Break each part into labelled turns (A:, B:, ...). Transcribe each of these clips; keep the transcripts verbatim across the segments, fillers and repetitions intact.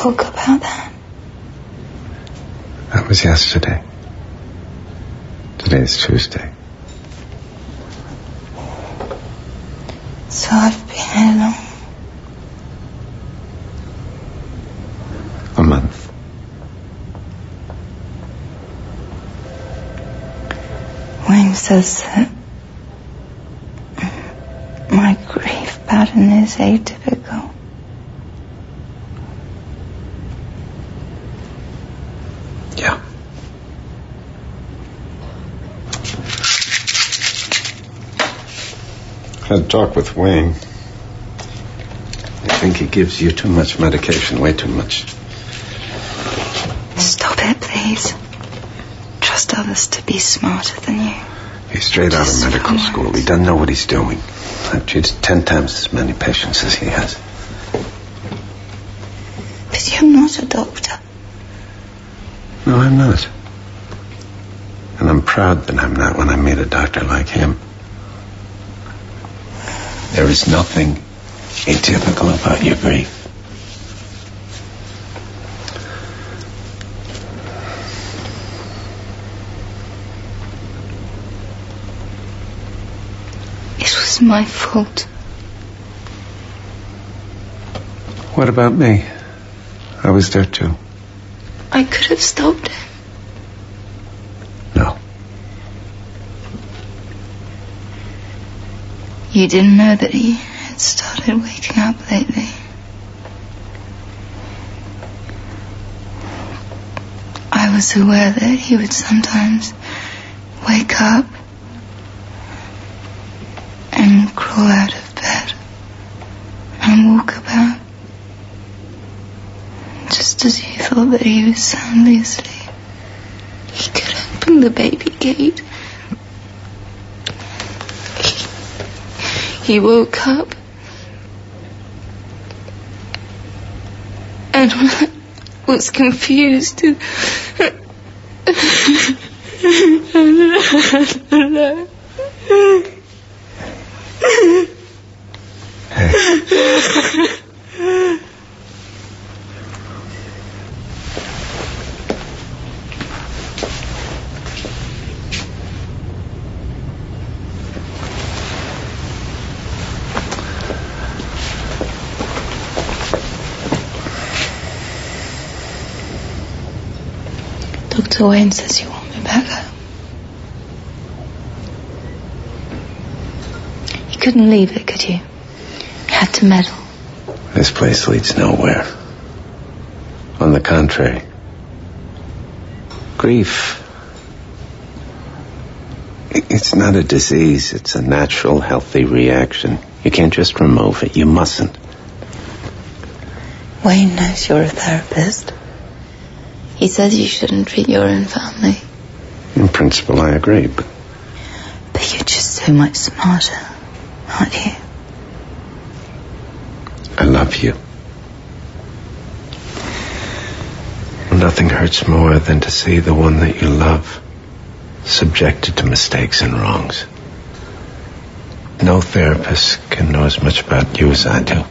A: talk about that?
B: That was yesterday. Today's Tuesday.
A: So I've been here long.
B: A month.
A: Wayne says that my grief pattern is atypical.
B: Yeah. I had a talk with Wayne. I think he gives you too much medication, way too much.
A: Stop it, please. Trust others to be smarter than you.
B: He's straight
A: Just
B: out of medical
A: once.
B: school. He doesn't know what he's doing. I've treated ten times as many patients as he has.
A: But you're not a doctor.
B: No, I'm not. And I'm proud that I'm not when I meet a doctor like him. There is nothing atypical about your grief.
A: It was my fault.
B: What about me? I was there too.
A: I could have stopped him.
B: No.
A: You didn't know that he had started waking up lately. I was aware that he would sometimes wake up and crawl out of bed and walk about, just as you thought that he was soundly asleep. He could open the baby gate. He, he woke up, and when I was confused, Doctor Wayne says you want me back home. You couldn't leave it, could you? You had to meddle.
B: This place leads nowhere. On the contrary. Grief. It's not a disease. It's a natural, healthy reaction. You can't just remove it. You mustn't.
A: Wayne knows you're a therapist. He says you shouldn't treat your own family.
B: In principle, I agree, but...
A: But you're just so much smarter, aren't you?
B: I love you. Nothing hurts more than to see the one that you love subjected to mistakes and wrongs. No therapist can know as much about you as I do.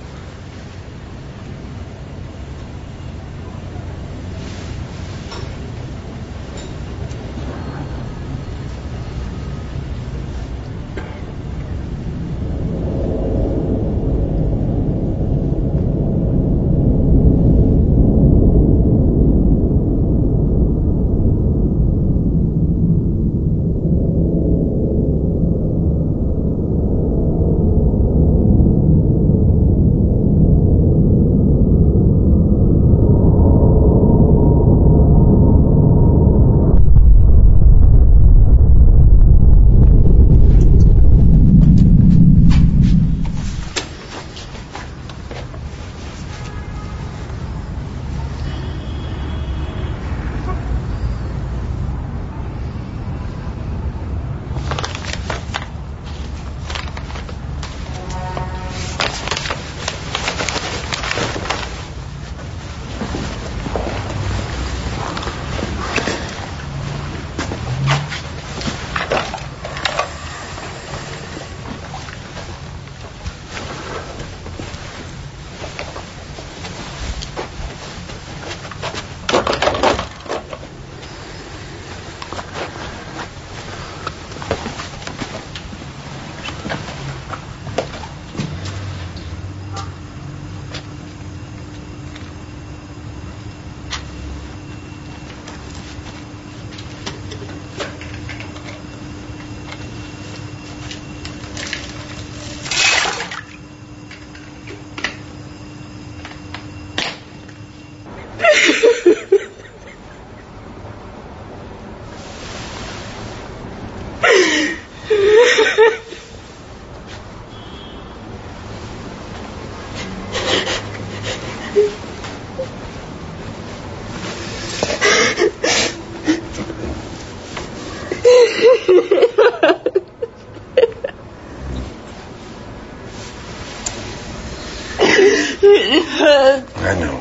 B: I know.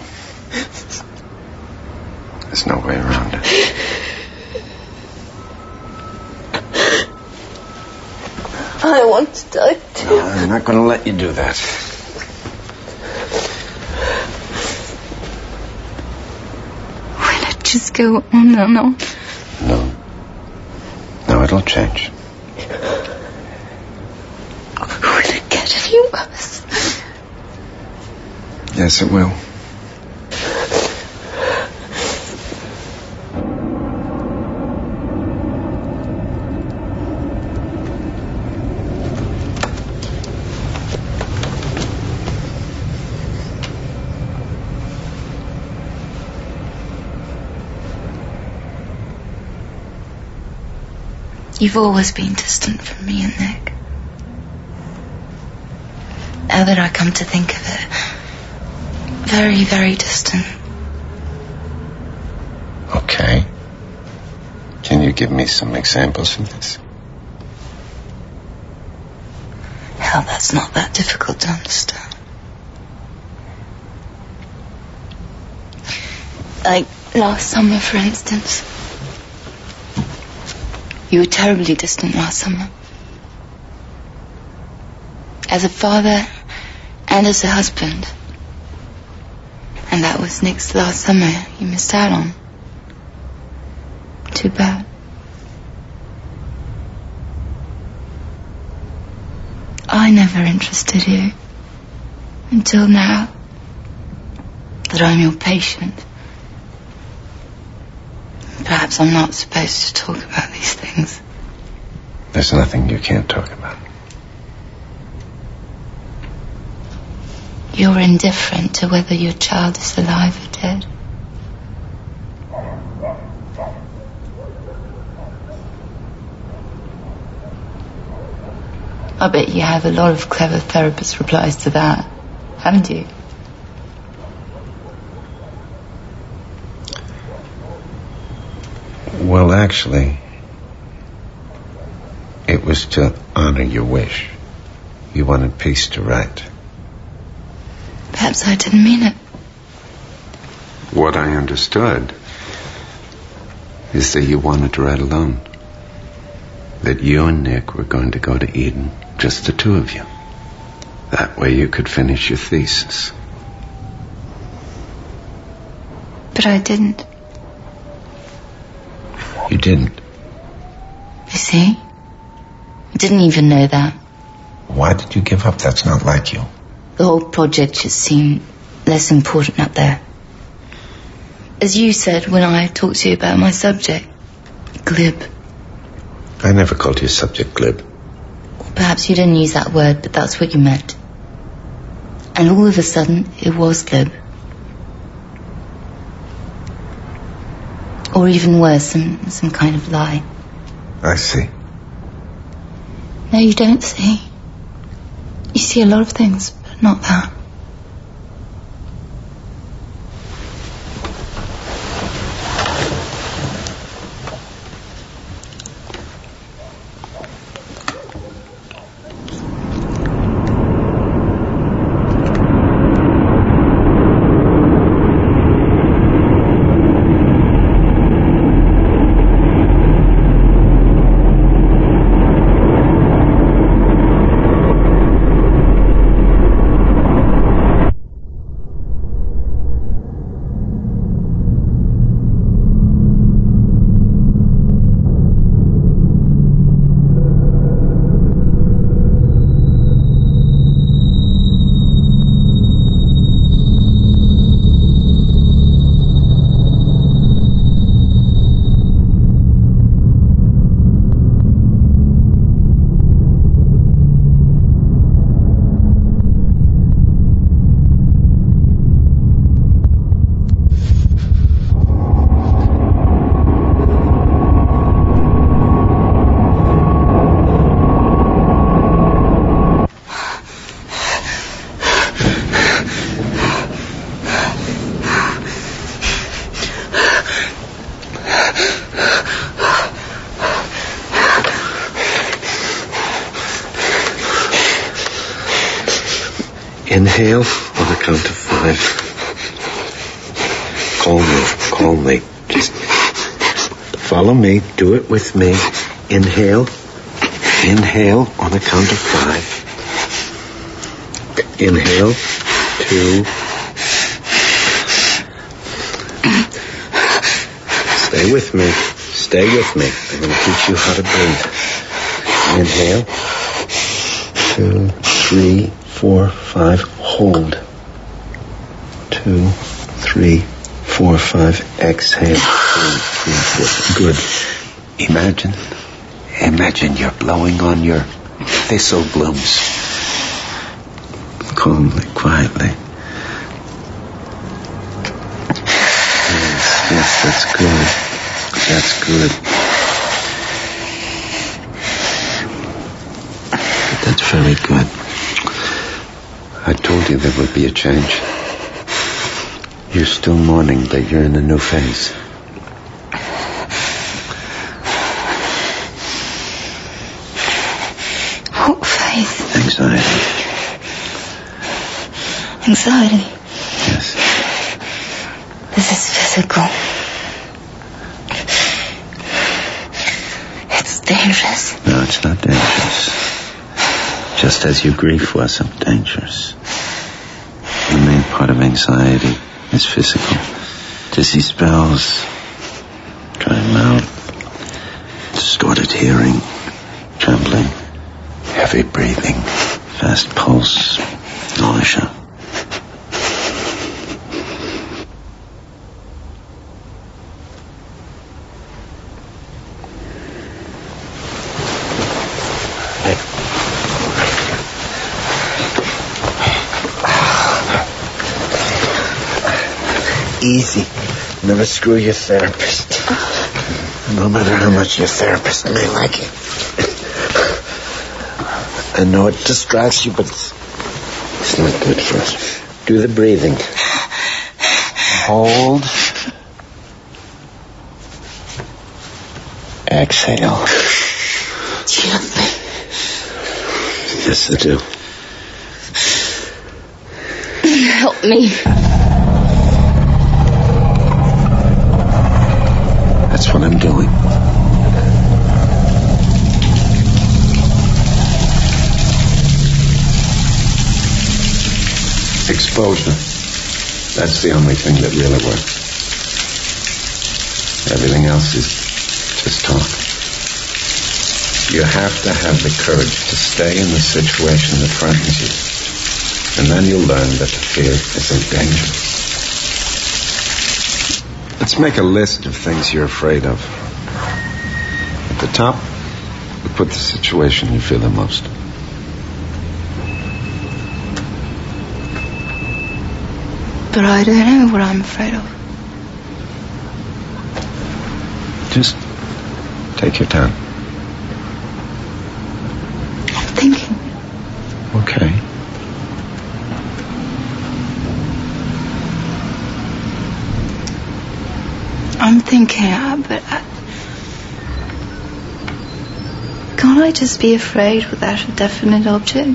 B: There's no way around it.
A: I want to die too.
B: No, I'm not going to let you do that.
A: Will it just go on and on?
B: No. No, it'll change.
A: Will it get any worse?
B: Yes, it will.
A: You've always been distant from me and Nick. Now that I come to think of it, very, very distant.
B: Okay. Can you give me some examples of this?
A: Hell, that's not that difficult to understand. Like last summer, for instance. You were terribly distant last summer. As a father and as a husband. And that was Nick's last summer you missed out on. Too bad. I never interested you. Until now. That I'm your patient. Perhaps I'm not supposed to talk about these things.
B: There's nothing you can't talk about.
A: You're indifferent to whether your child is alive or dead. I bet you have a lot of clever therapist replies to that, haven't you?
B: Well, actually, it was to honor your wish. You wanted peace to write.
A: Perhaps I didn't mean it.
B: What I understood is that you wanted to write alone. That you and Nick were going to go to Eden, just the two of you. That way you could finish your thesis.
A: But I didn't.
B: You didn't.
A: You see? I didn't even know that.
B: Why did you give up? That's not like you.
A: The whole project just seemed less important up there. As you said when I talked to you about my subject, glib.
B: I never called your subject glib.
A: Or perhaps you didn't use that word, but that's what you meant. And all of a sudden, it was glib. Or even worse, some, some kind of lie.
B: I see.
A: No, you don't see. You see a lot of things, but not that.
B: Inhale on the count of five. Calmly, calmly. Just follow me. Do it with me. Inhale. Inhale on the count of five. Inhale. Two. Stay with me. Stay with me. I'm going to teach you how to breathe. Inhale. Two, three, four, five. Hold. Two, three, four, five. Exhale. Three, three, four. Good. Imagine. Imagine you're blowing on your thistle blooms. Calmly, quietly. Yes, yes, that's good. That's good. That's very good. I told you there would be a change. You're still mourning, but you're in a new phase.
A: What phase?
B: Anxiety.
A: Anxiety?
B: Yes.
A: This is physical. It's dangerous.
B: No, it's not dangerous. Just as your grief wasn't dangerous. The main part of anxiety is physical. Dizzy spells, dry mouth, distorted hearing, trembling, heavy breathing, fast pulse, nausea. Easy. Never screw your therapist. No matter how much your therapist may like it. I know it distracts you, but it's, it's not good for us. Do the breathing. Hold. Exhale.
A: Gently.
B: Yes, I do.
A: Help me.
B: That's what I'm doing. Exposure. That's the only thing that really works. Everything else is just talk. You have to have the courage to stay in the situation that frightens you. And then you'll learn that the fear isn't dangerous. Let's make a list of things you're afraid of. At the top, we put the situation you fear the most.
A: But I don't know what I'm afraid of.
B: Just take your time.
A: I'm thinking.
B: Okay.
A: I'm thinking, uh, but I, can't I just be afraid without a definite object?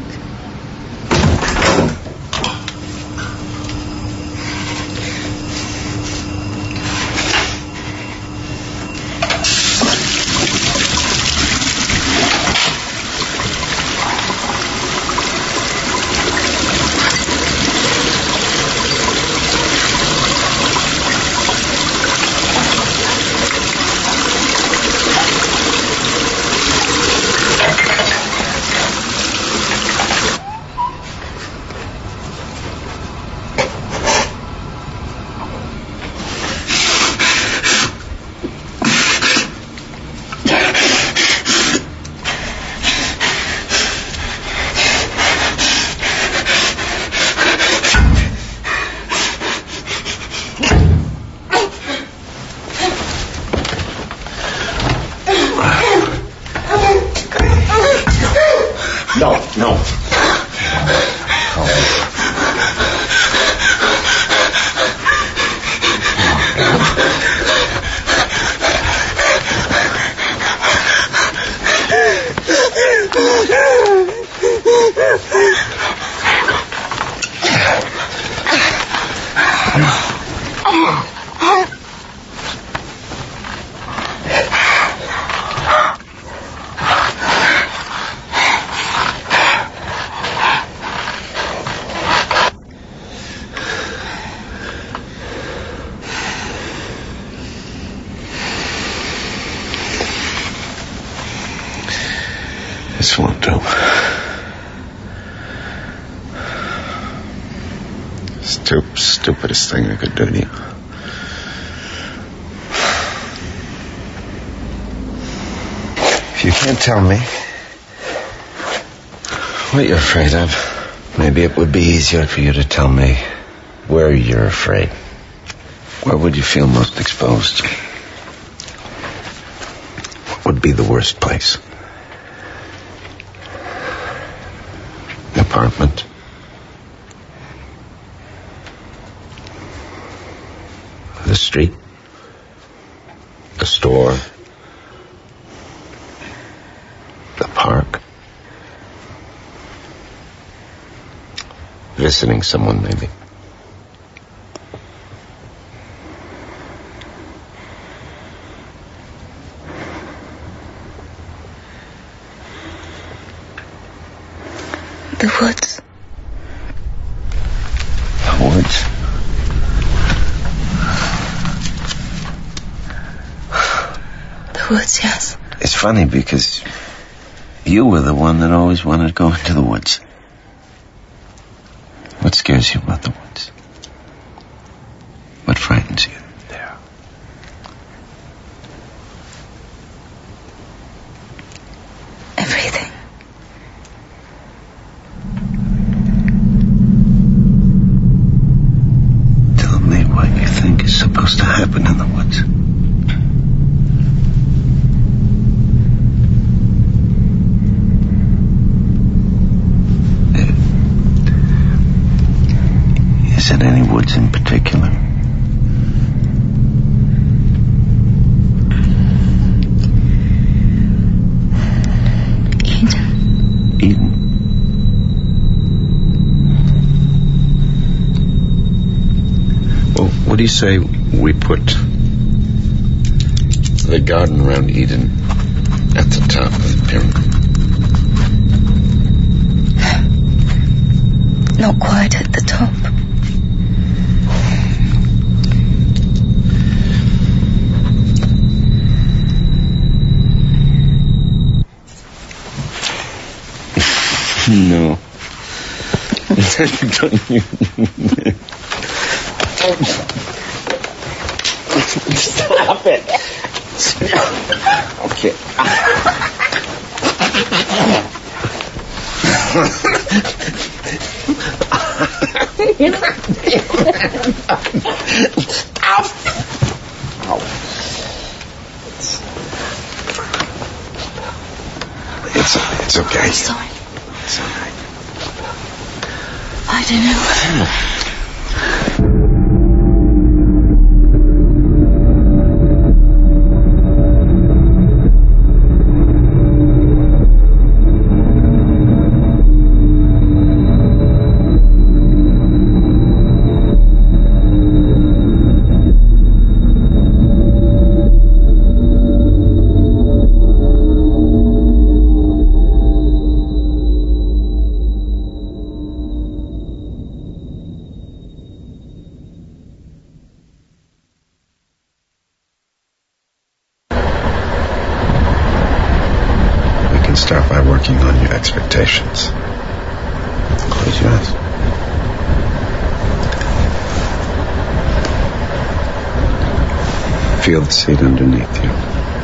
B: No, no. This won't do. Stup- stupidest thing I could do to you. If you can't tell me what you're afraid of, maybe it would be easier for you to tell me where you're afraid. Where would you feel most exposed? What would be the worst place? An apartment? The street? The store? The park? Visiting someone, maybe.
A: The woods.
B: The woods?
A: The woods, yes.
B: It's funny because you were the one that always wanted to go into the woods. What scares you about the woods? What frightens you there?
A: Everything.
B: Tell me what you think is supposed to happen in the woods. Is it any woods in particular?
A: Eden.
B: Eden? Well, what do you say we put the garden around Eden at the top of the pyramid?
A: Not quite at the top.
B: No. Stop it. Okay. Stop. Oh. It's, it's okay.
A: I'm sorry.
B: It's all right.
A: I don't know.
B: Start by working on your expectations. Close your eyes. Feel the seat underneath you.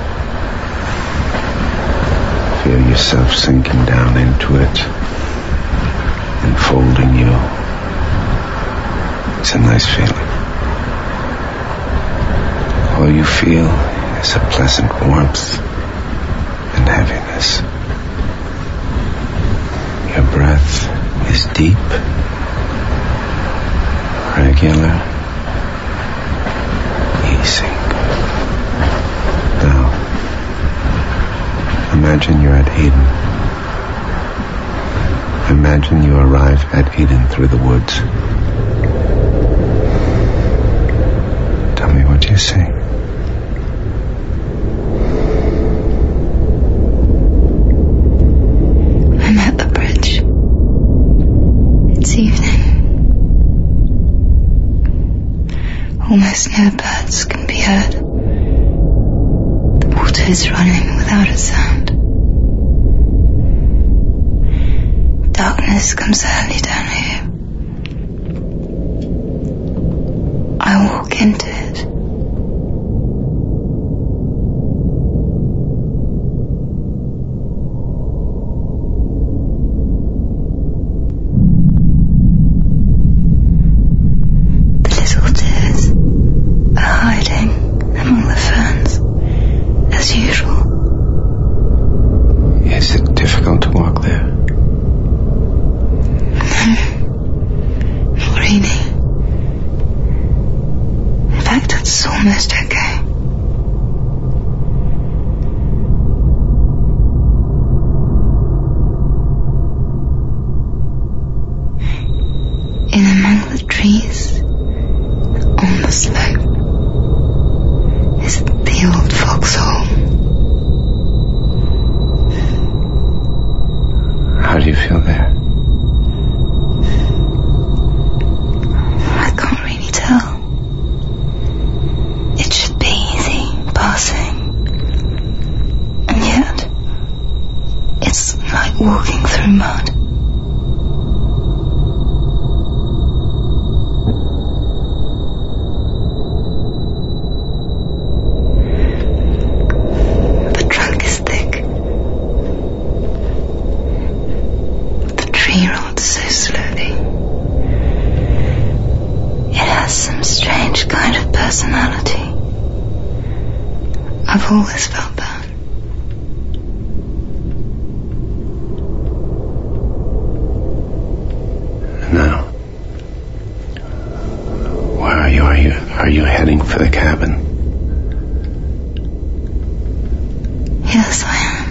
B: Feel yourself sinking down into it, enfolding you. It's a nice feeling. All you feel is a pleasant warmth and heaviness. Your breath is deep, regular, easy. Now, imagine you're at Eden. Imagine you arrive at Eden through the woods. Tell me what you see.
A: I'm at the bridge. It's evening. Almost no birds can be heard. The water is running without a sound. Darkness comes early down here. I walk into it. The little deers are hiding among the ferns, as usual.
B: Is it difficult to walk there?
A: Not really. In fact, it's almost okay. In among the trees, on the slope, is the old foxhole.
B: How do you feel there?
A: I can't really tell. It should be easy passing. And yet, it's like walking through mud. The trunk is thick. The tree rots so slowly. It has some strange kind of personality. I've always felt that.
B: Now, where are you? Are you are you heading for the cabin?
A: Yes, I am.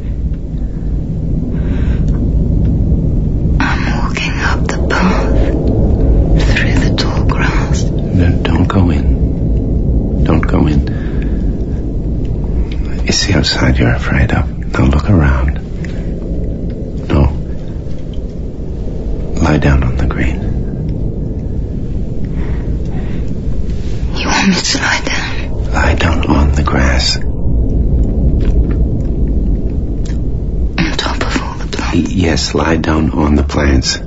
A: I'm walking up the path through the tall grass.
B: No, don't go in. Don't go in. You see outside you're afraid of. Now look around. No. Lie down on the green.
A: You want me to lie down?
B: Lie down on the grass.
A: On top of all the plants?
B: Y- Yes, lie down on the plants.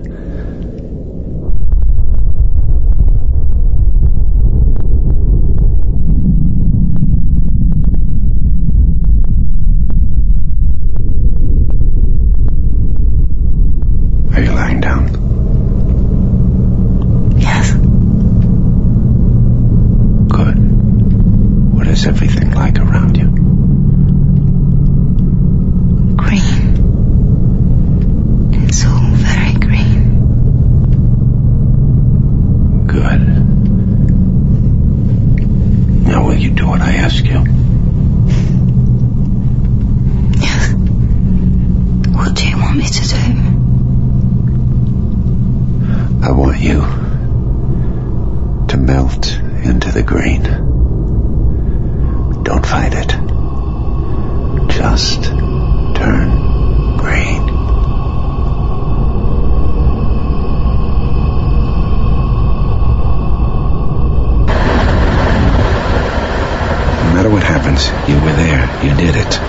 B: Are you lying down?
A: Yes.
B: Good. What is everything like around you?
A: Green. It's all very green.
B: Good. Now will you do what I ask you?
A: Yes. What do you want me to do?
B: I want you to melt into the green. Don't fight it. Just turn green. No matter what happens, you were there. You did it.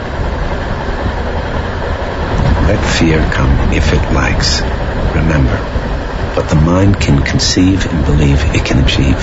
B: Let fear come if it likes. Remember, what the mind can conceive and believe it can achieve.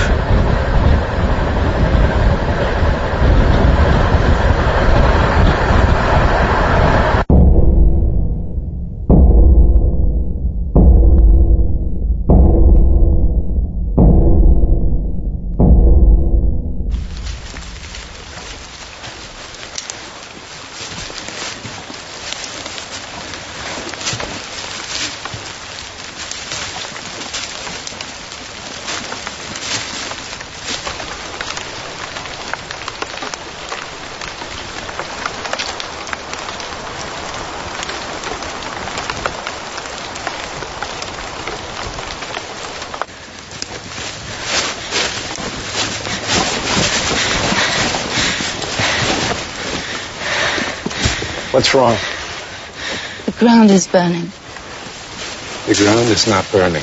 B: What's wrong?
A: The ground is burning.
B: The ground is not burning.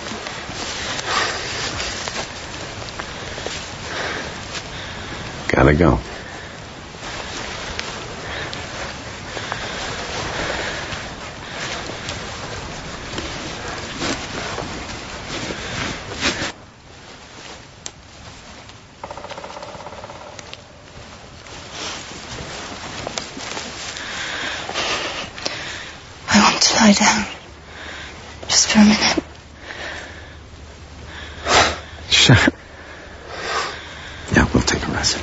B: Gotta go.
A: lie down. Just for a minute.
C: Sure. Yeah, we'll take a rest.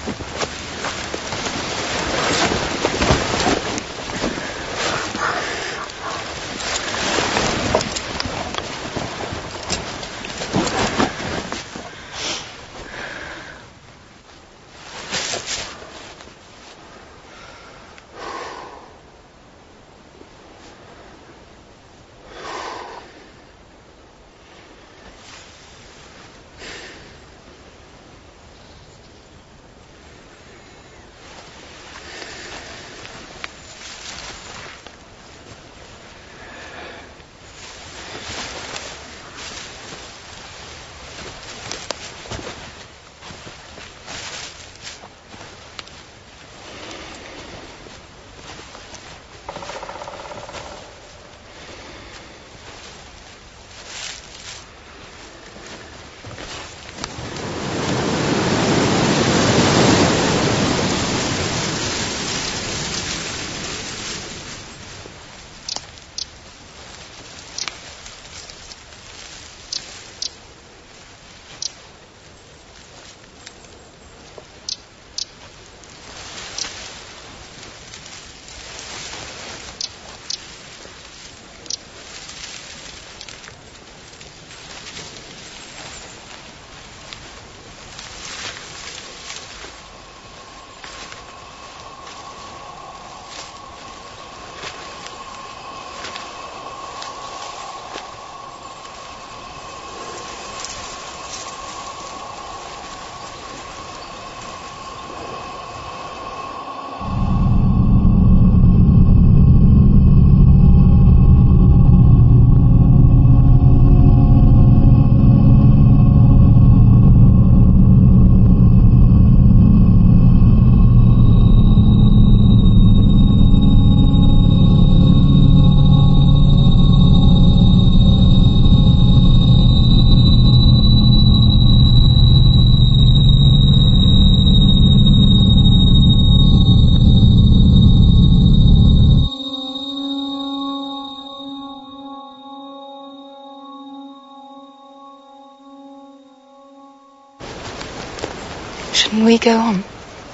A: Shouldn't we go on?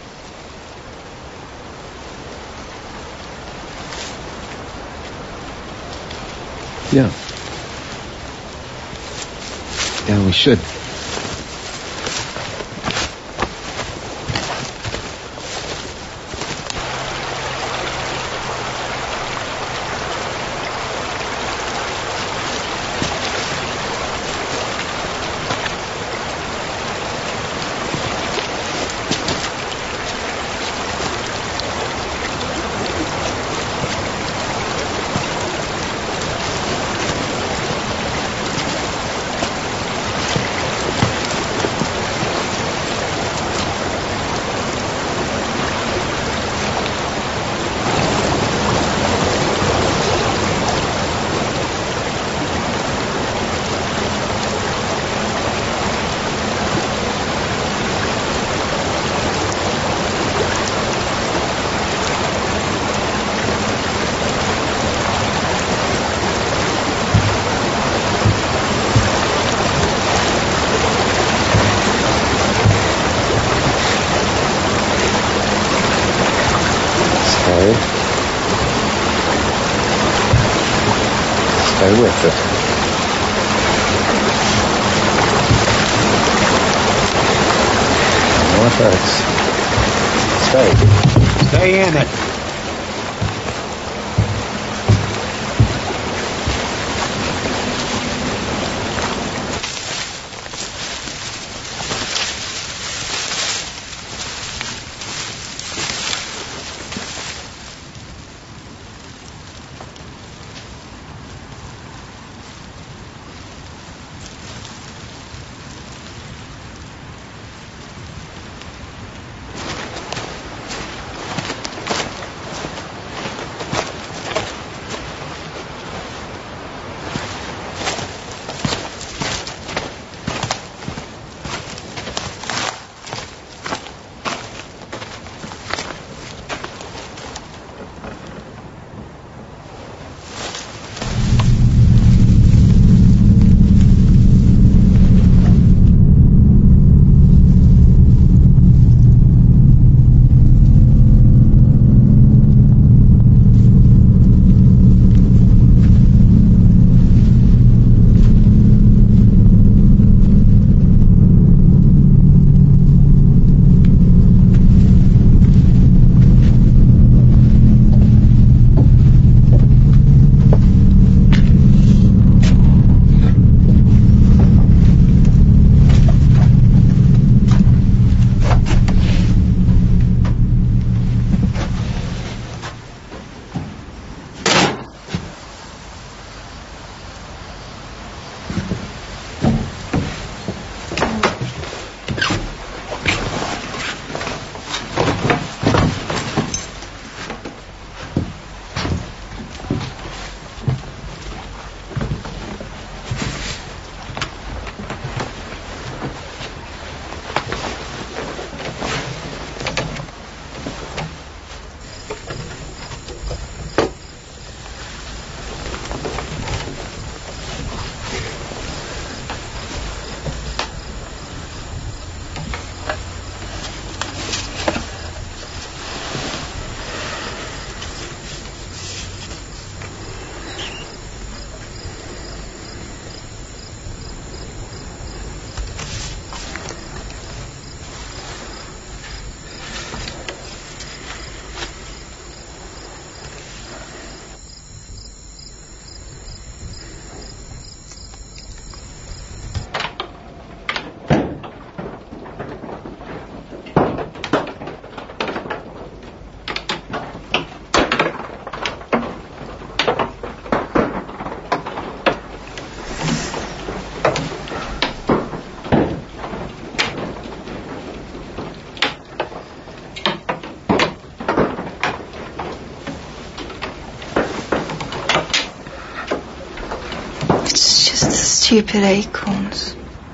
C: Yeah. Yeah, we should. Stay with it. No, it hurts. Stay. Stay in it.
A: Stupid acorns.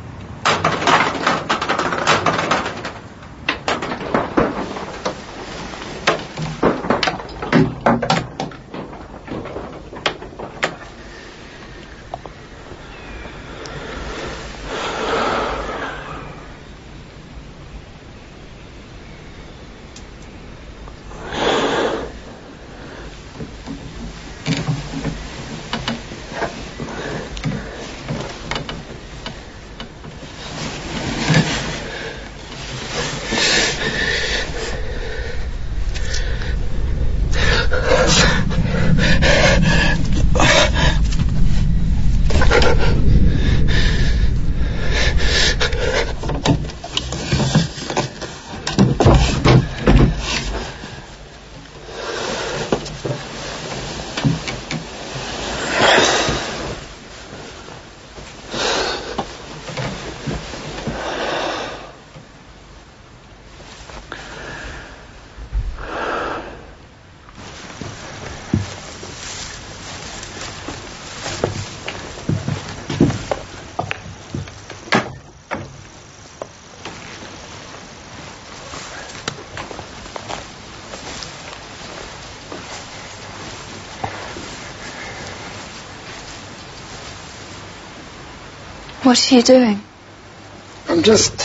A: What are you doing?
D: I'm just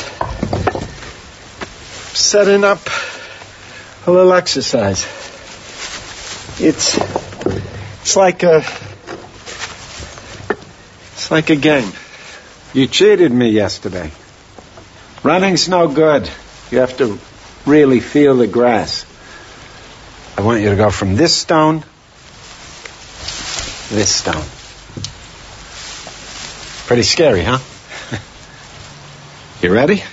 D: setting up a little exercise. It's it's like a it's like a game. You cheated me yesterday. Running's no good. You have to really feel the grass. I want you to go from this stone to this stone. Pretty scary, huh? You ready?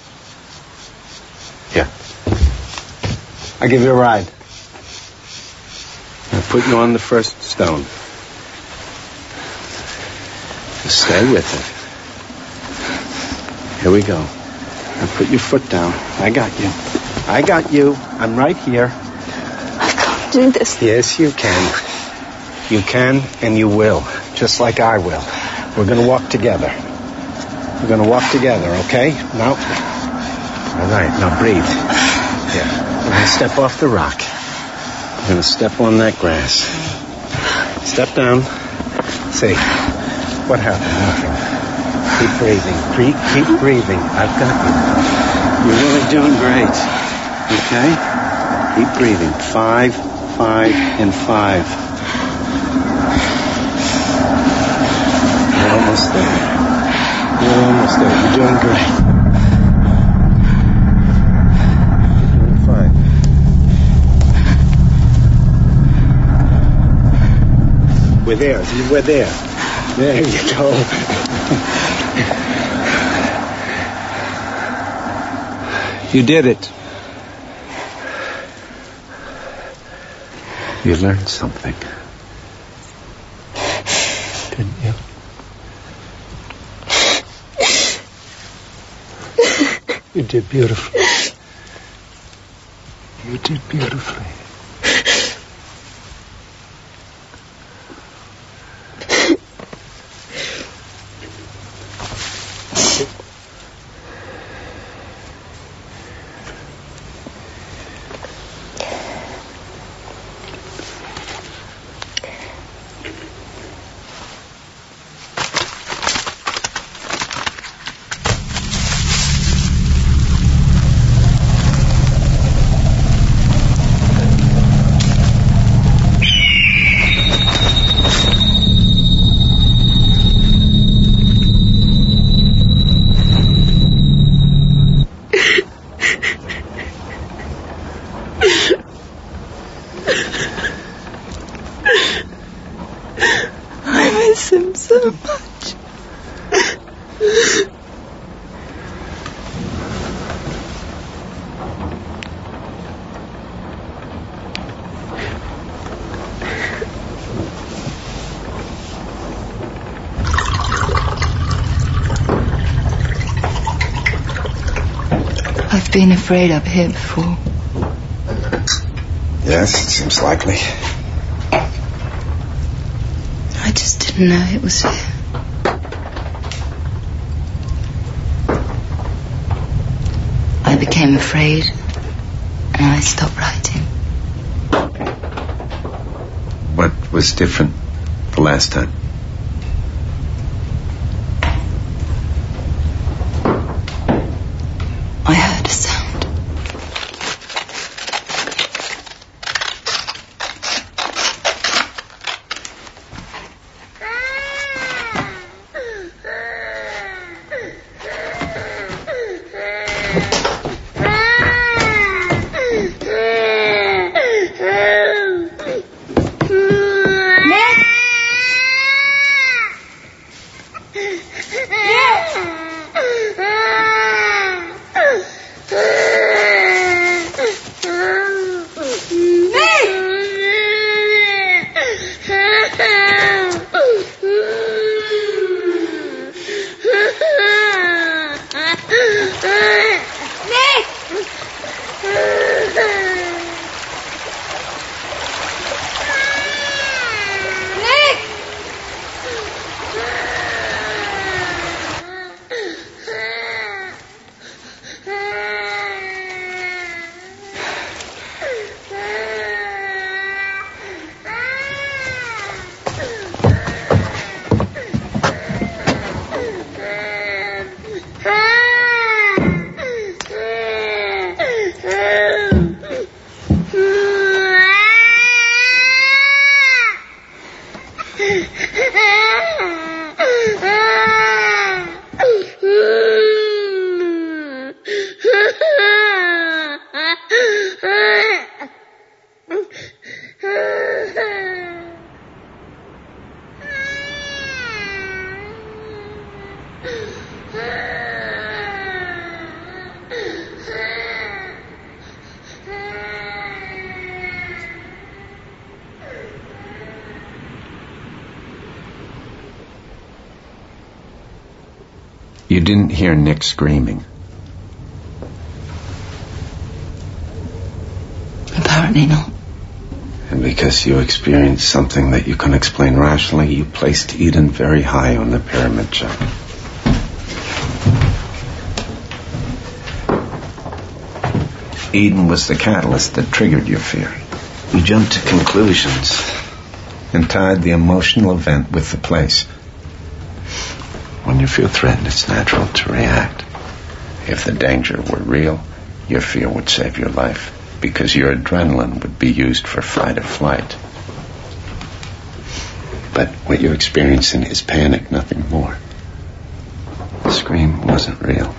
D: Here. I'll give you a ride. I'll put you on the first stone. Just stay with it. Here we go. Now put your foot down. I got you. I got you. I'm right here.
A: I can't do this.
D: Yes, you can. You can and you will. Just like I will. We're going to walk together. We're going to walk together, okay? Now. All right, now breathe. Yeah. We're going to step off the rock. We're going to step on that grass. Step down. See. What happened? Nothing. Keep breathing. Keep, keep breathing. I've got you. You're really doing great. Okay? Keep breathing. Five, five, and five. You're almost there. You're almost there. You're doing great. You're doing fine. We're there. We're there. There you go. You did it. You learned something. Didn't you? You did beautifully. You did beautifully.
A: So much. I've been afraid up here before.
D: Yes, it seems likely.
A: I just didn't know it was here. became afraid, and I stopped writing.
B: What was different the last time?
A: I heard a sound.
B: You didn't hear Nick screaming.
A: Apparently not.
B: And because you experienced something that you couldn't explain rationally, you placed Eden very high on the pyramid chart. Eden was the catalyst that triggered your fear. You jumped to conclusions and tied the emotional event with the place. When you feel threatened, it's natural to react. If the danger were real, your fear would save your life, because your adrenaline would be used for fight or flight. But what you're experiencing is panic, nothing more. The scream wasn't real.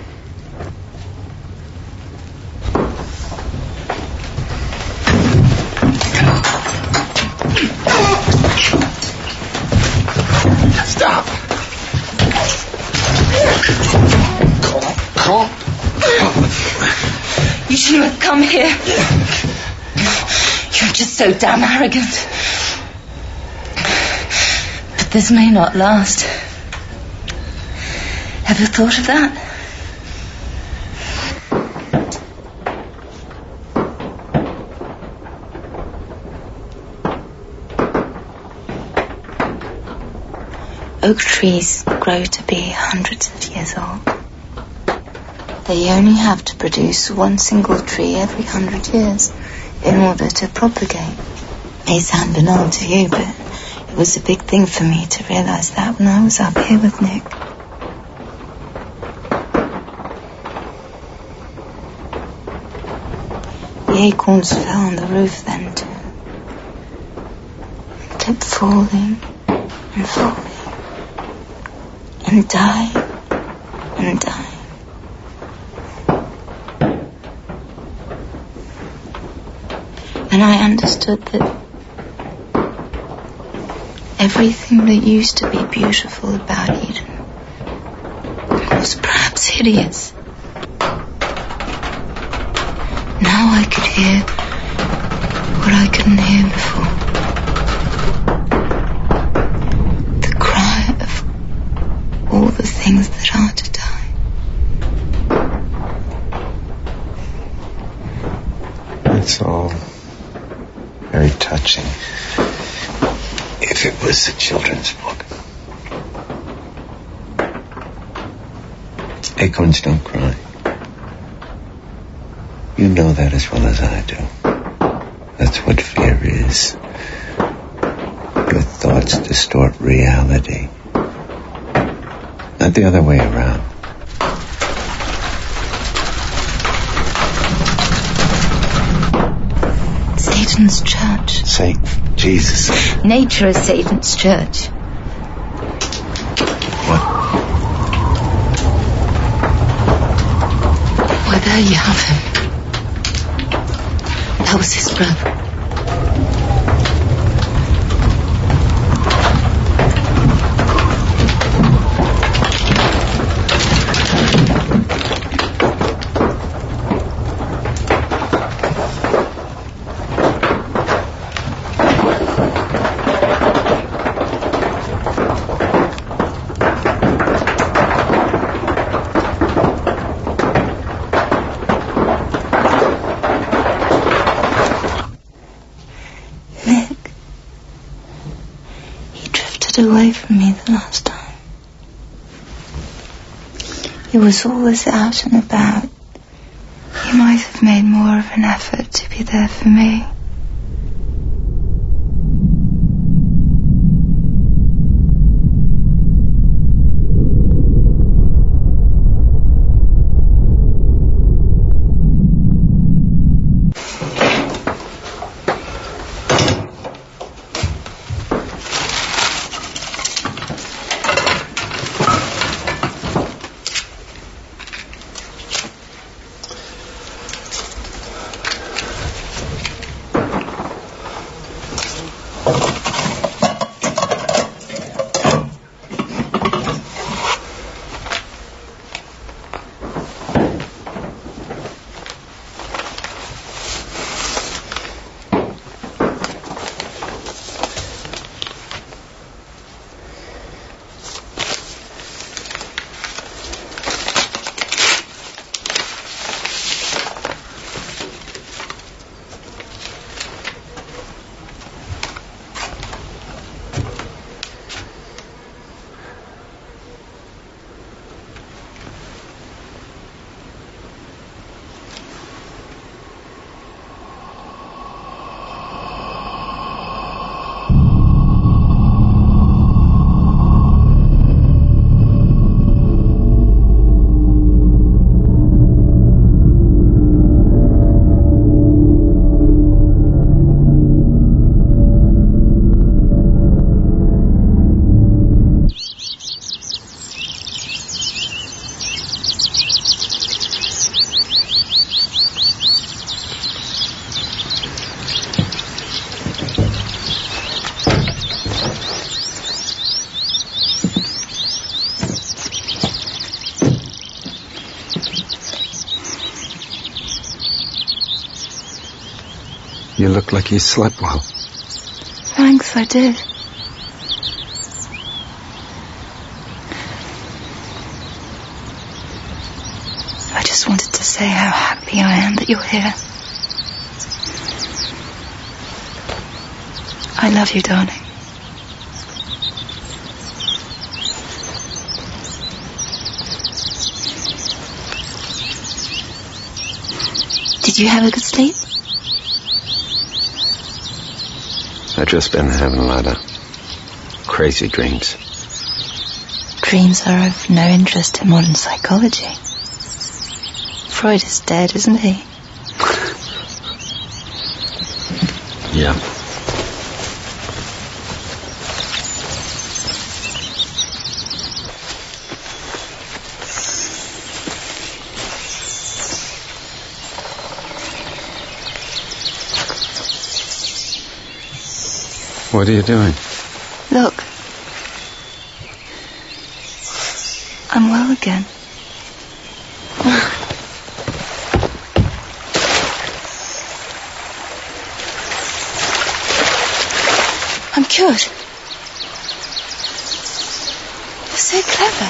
C: Stop! Calm. Calm.
A: You shouldn't have come here. You're just so damn arrogant. But this may not last. Ever thought of that? Oak trees grow to be hundreds of years old. They only have to produce one single tree every hundred years in order to propagate. May sound banal to you, but it was a big thing for me to realise that when I was up here with Nick. The acorns fell on the roof then too. It kept falling and falling and dying and dying. And I understood that everything that used to be beautiful about Eden was perhaps hideous. Now I could hear what I couldn't hear before. The cry of all the things that are to die.
B: It's all very touching. If it was a children's book. Acorns don't cry. You know that as well as I do. That's what fear is. Your thoughts distort reality. Not the other way around.
A: Satan's church.
B: Satan. Jesus.
A: Nature is Satan's church.
B: What?
A: Why, there you have him. That was his brother. Away from me the last time. He was always out and about. He might have made more of an effort to be there for me.
C: You look like you slept well.
A: Thanks, I did. I just wanted to say how happy I am that you're here. I love you, darling. Did you have a good sleep?
B: I've just been having a lot of crazy dreams.
A: Dreams are of no interest in modern psychology. Freud is dead, isn't he?
B: Yeah.
C: What are you doing?
A: Look. I'm well again. I'm cured. You're so clever.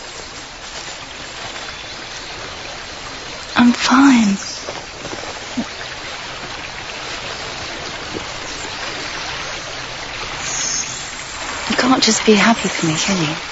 A: I'm fine. You can't just be happy for me, can you?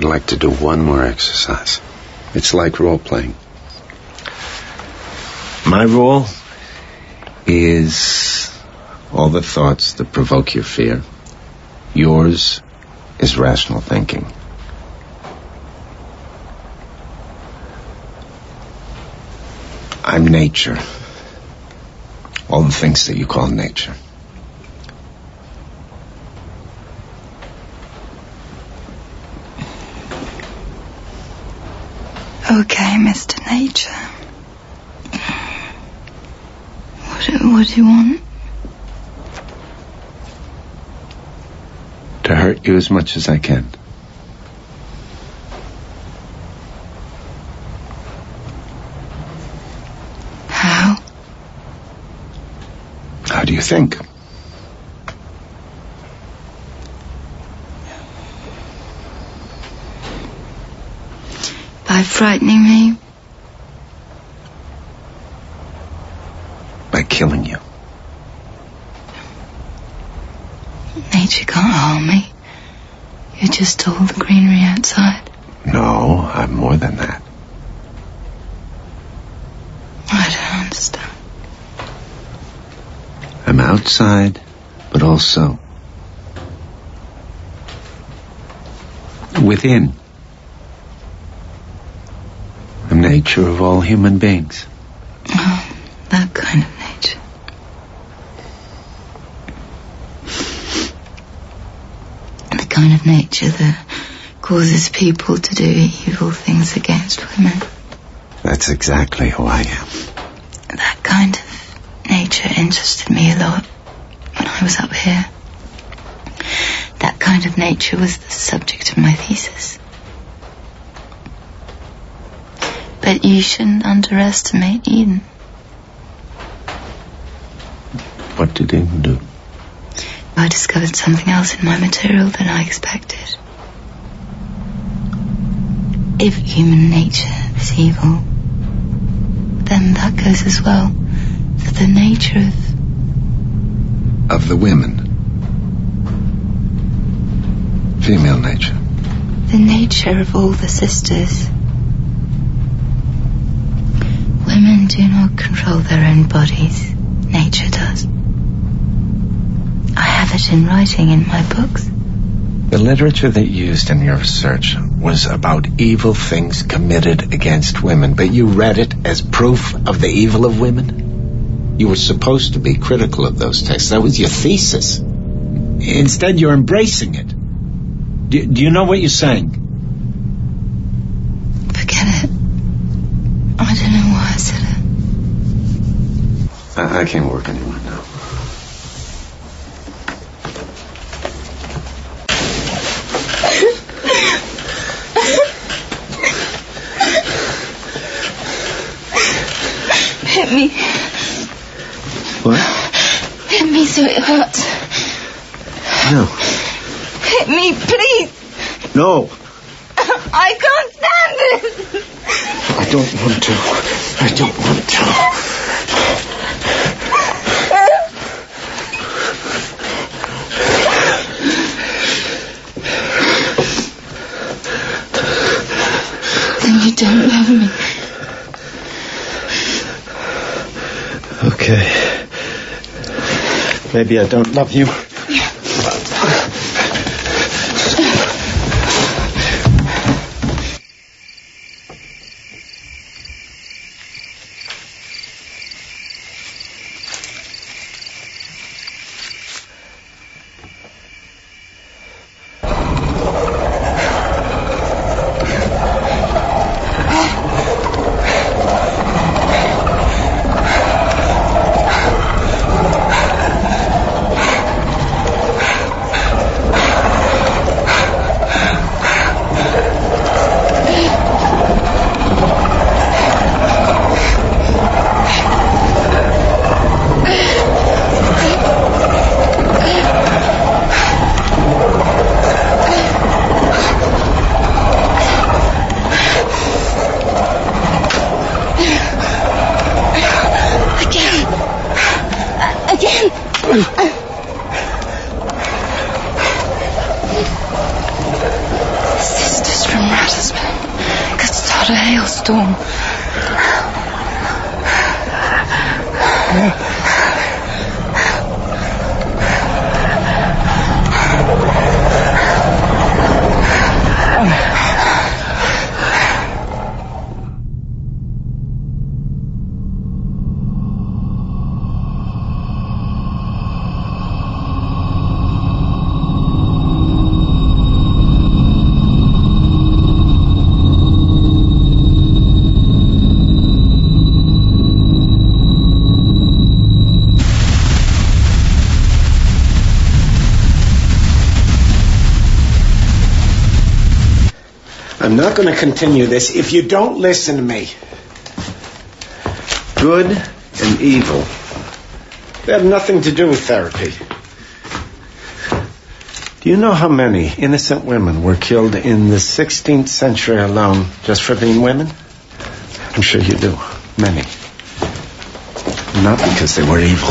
C: like to do one more exercise. It's like role-playing. My role is all the thoughts that provoke your fear. Yours is rational thinking. I'm nature. All the things that you call nature.
A: Okay, Mister Nature. What do, what do you want?
C: To hurt you as much as I can.
A: How?
C: How do you think?
A: By frightening me?
C: By killing you.
A: Nature can't harm me. You're just all the greenery outside.
C: No, I'm more than that.
A: I don't understand.
C: I'm outside, but also within. I'm nature of all human beings.
A: Oh, that kind of nature. The kind of nature that causes people to do evil things against women.
C: That's exactly who I am.
A: That kind of nature interested me a lot when I was up here. That kind of nature was the subject of my thesis. But you shouldn't underestimate Eden.
C: What did Eden do?
A: I discovered something else in my material than I expected. If human nature is evil, then that goes as well for the nature of...
C: Of the women. Female nature.
A: The nature of all the sisters. Women do not control their own bodies. Nature does. I have it in writing in my books.
C: The literature that you used in your research was about evil things committed against women, but you read it as proof of the evil of women? You were supposed to be critical of those texts. That was your thesis. Instead, you're embracing it. Do, do you know what you're saying?
A: Forget it. I don't know why I said it.
C: I, I can't work anymore now.
A: Hit me.
C: What?
A: Hit me so it hurts.
C: No.
A: Hit me, please.
C: No.
A: I can't stand it.
C: I don't want to. I don't want to.
A: Then you don't love me.
C: Okay. Maybe I don't love you.
A: Sisters from storm.
D: I'm not going to continue this if you don't listen to me. Good and evil, they have nothing to do with therapy. Do you know how many innocent women were killed in the sixteenth century alone just for being women? I'm sure you do. Many. Not because they were evil.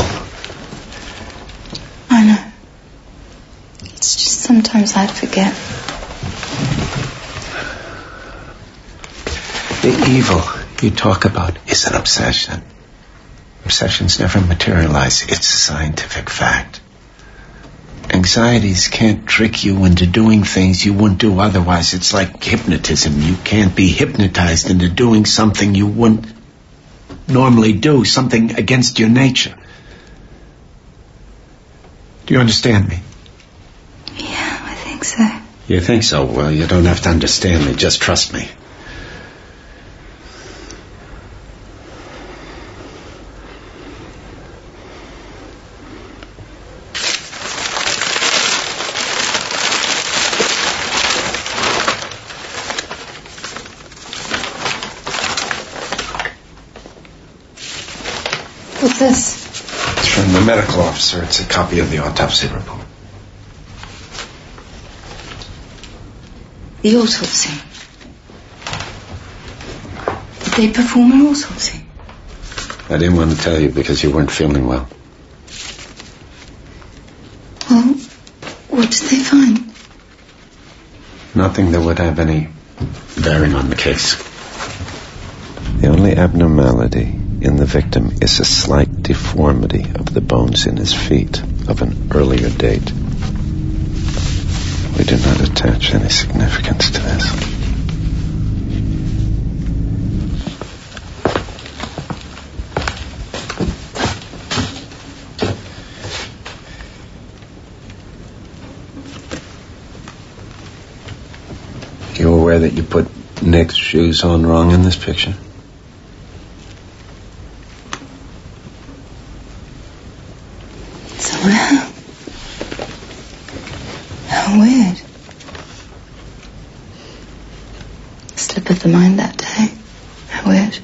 A: I know. It's just sometimes I forget.
C: The evil you talk about is an obsession. Obsessions never materialize. It's a scientific fact. Anxieties can't trick you into doing things you wouldn't do otherwise. It's like hypnotism. You can't be hypnotized into doing something you wouldn't normally do, something against your nature. Do you understand me?
A: Yeah, I think so.
D: You think so? Well, you don't have to understand me. Just trust me.
A: What's this?
C: It's from the medical officer. It's a copy of the autopsy report.
A: The autopsy. Did they perform an autopsy?
D: I didn't want to tell you because you weren't feeling well.
A: Well, what did they find?
D: Nothing that would have any bearing on the case.
B: The only abnormality in the victim is a slight deformity of the bones in his feet of an earlier date. We do not attach any significance to this.
D: You aware that you put Nick's shoes on wrong in this picture?
A: So how? How weird. Slip of the mind that day. How weird.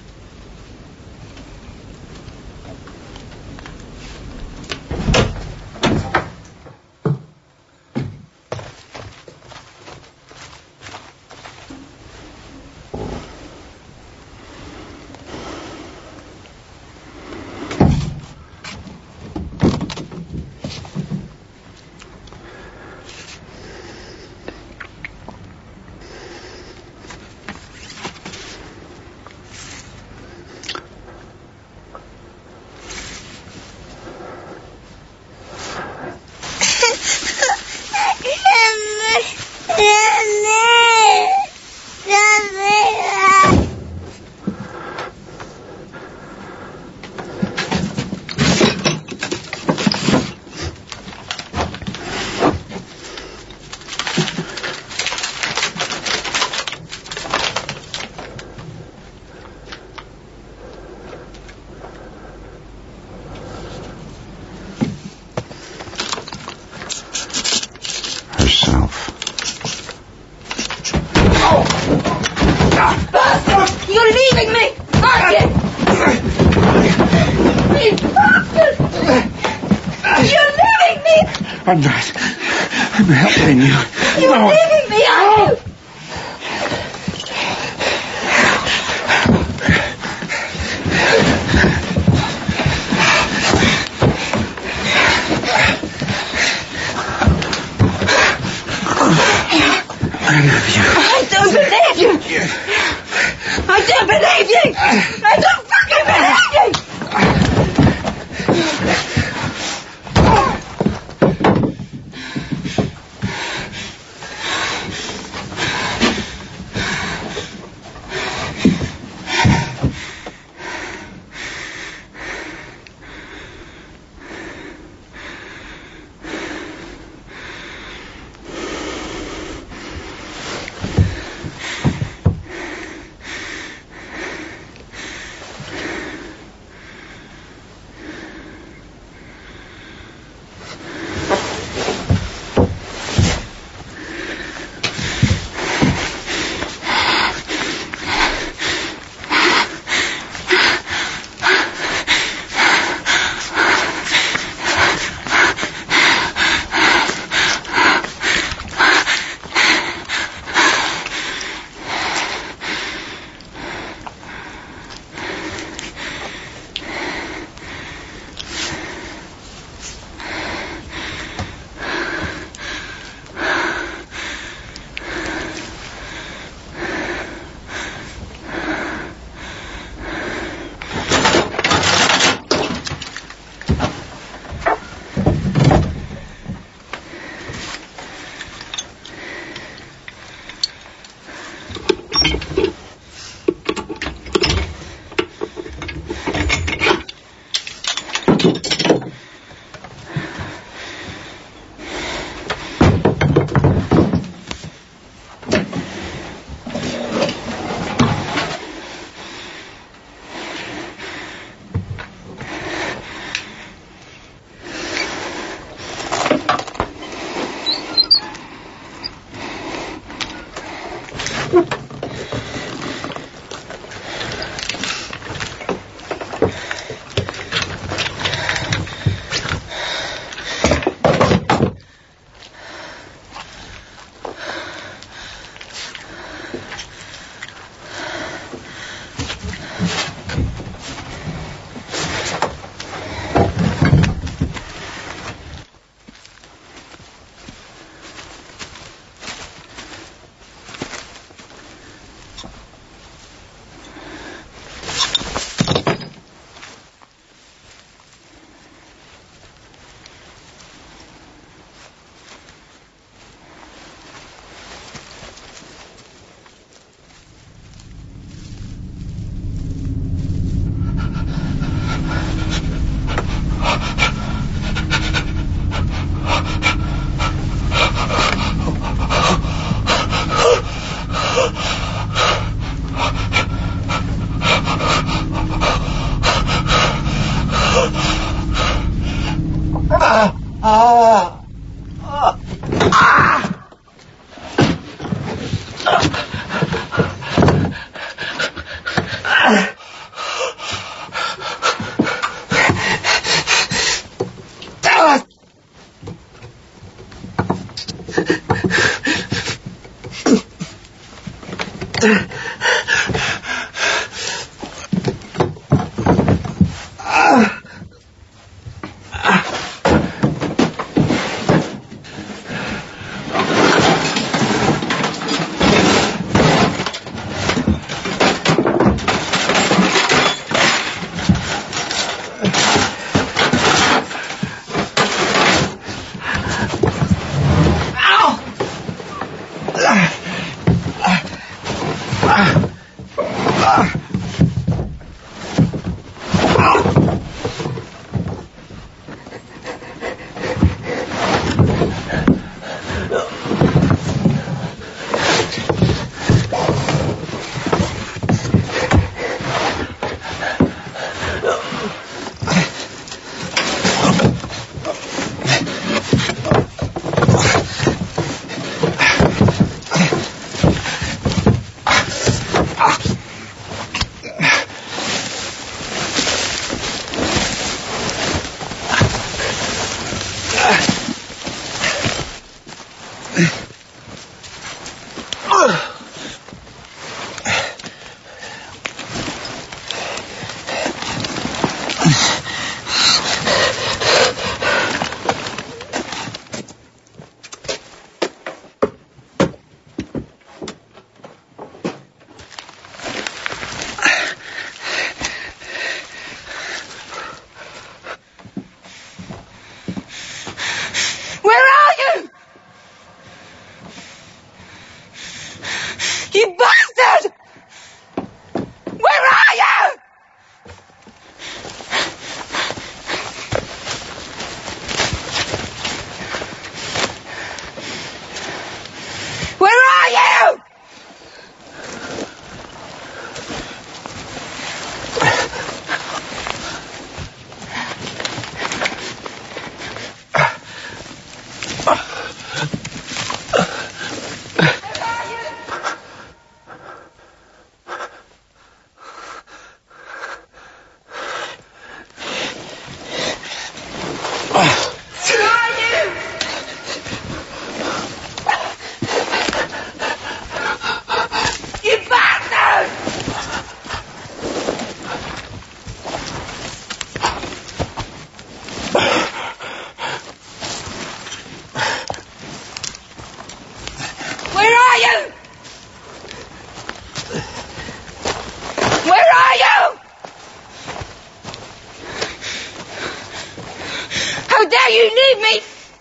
B: Herself.
E: Bastard! You're leaving me! Aren't you? You bastard! You're leaving me!
C: I'm not. I'm helping you.
E: You're
C: no.
E: leaving me, aren't you?
C: I love you.
E: I don't believe you. I don't believe me! I don't fucking believe you! How dare you leave me?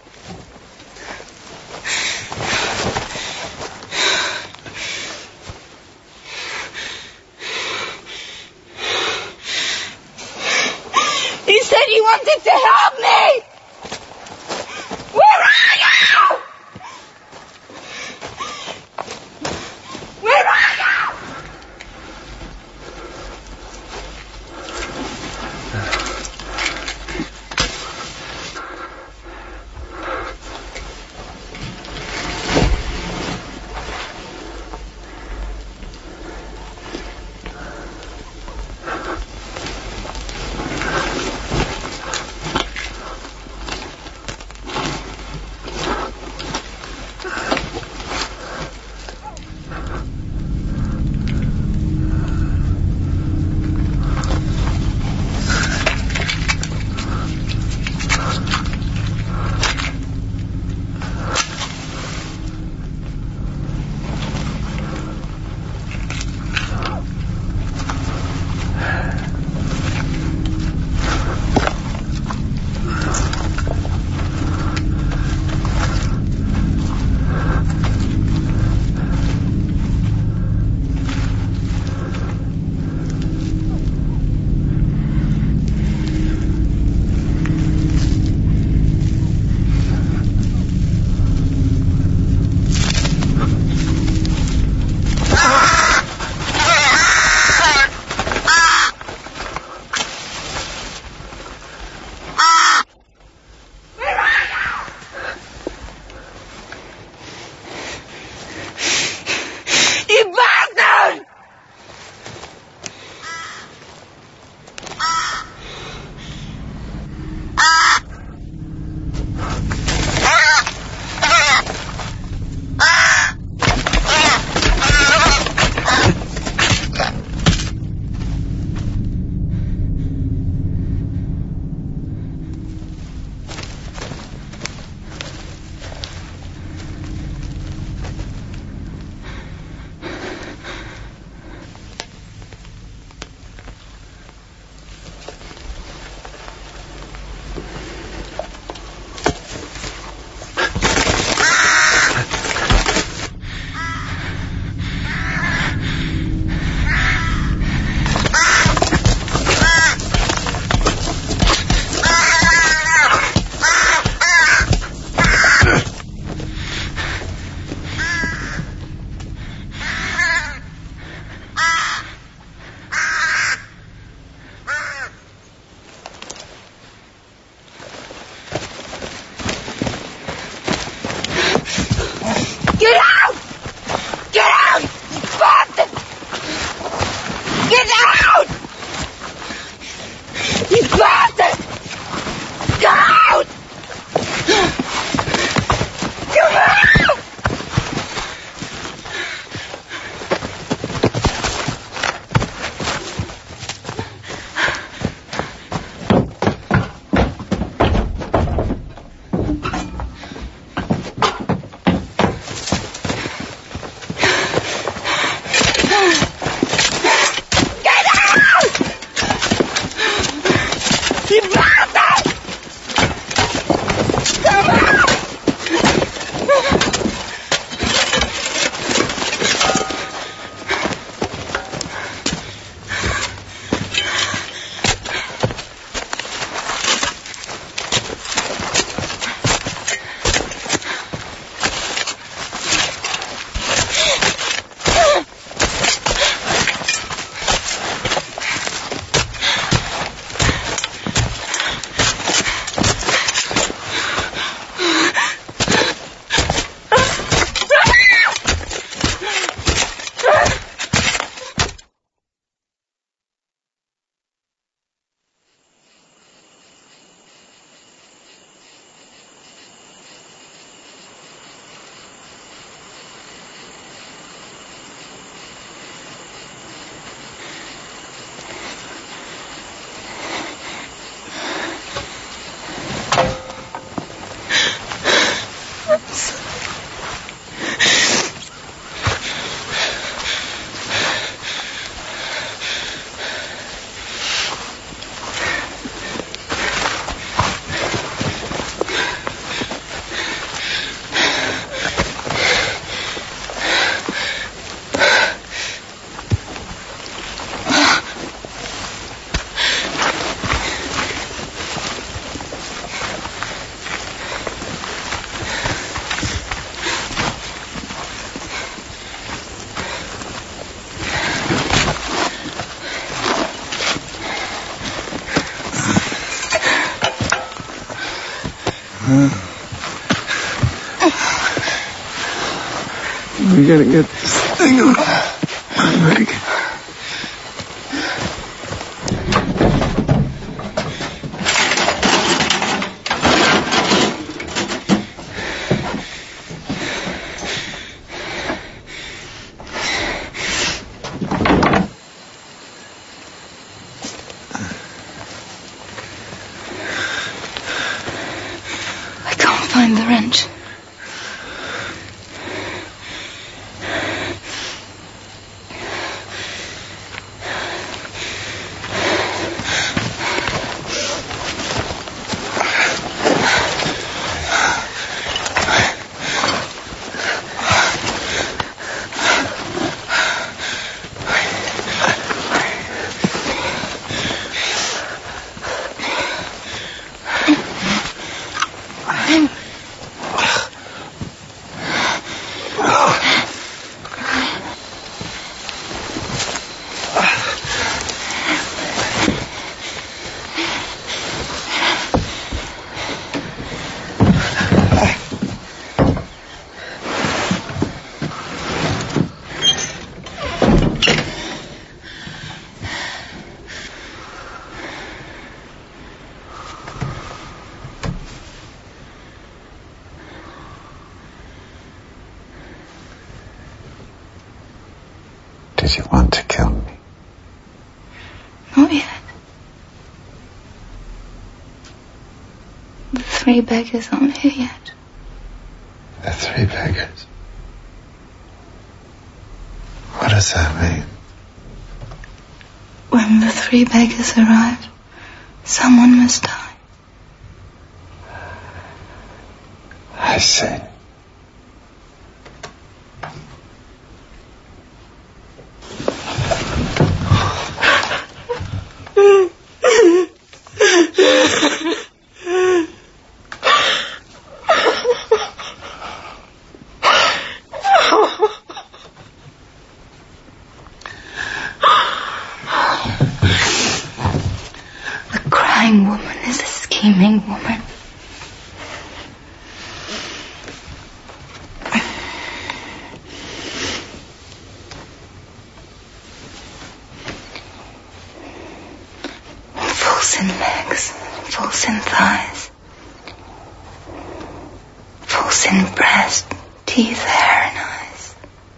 E: You said you wanted to help me. Where are you? Where are you?
F: We gotta get this thing off my leg.
A: I can't find the wrench.
C: Did you want to kill me?
A: Not yet. The three beggars aren't here yet.
C: The three beggars? What does that mean?
A: When the three beggars arrive, someone must die.
C: I see.
A: A crying woman is a scheming woman. False in legs, false in thighs, false in breast, teeth, hair, and eyes.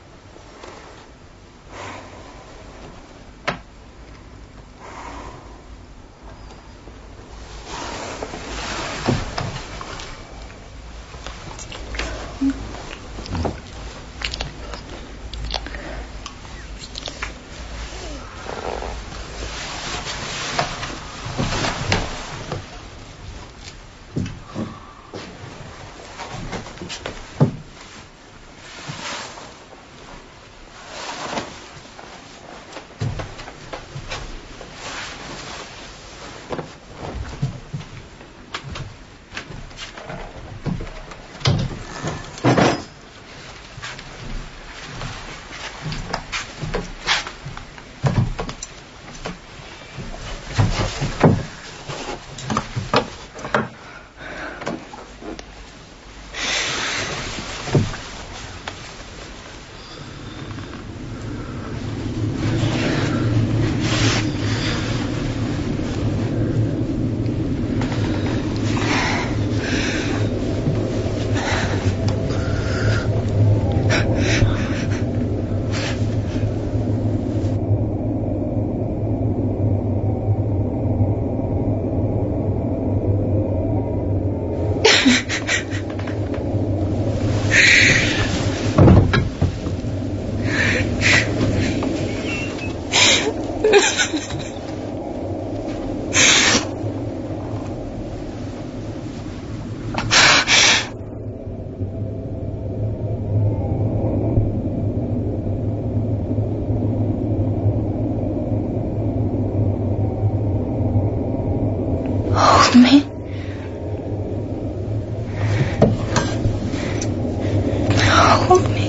A: Hold me. Hold me.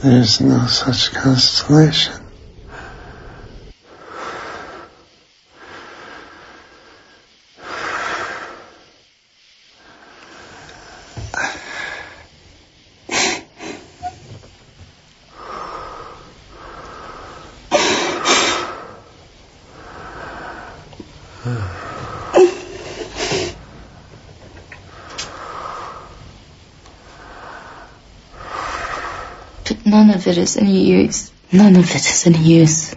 F: There's no such constellation.
A: But none of it is any use. None of it is any use.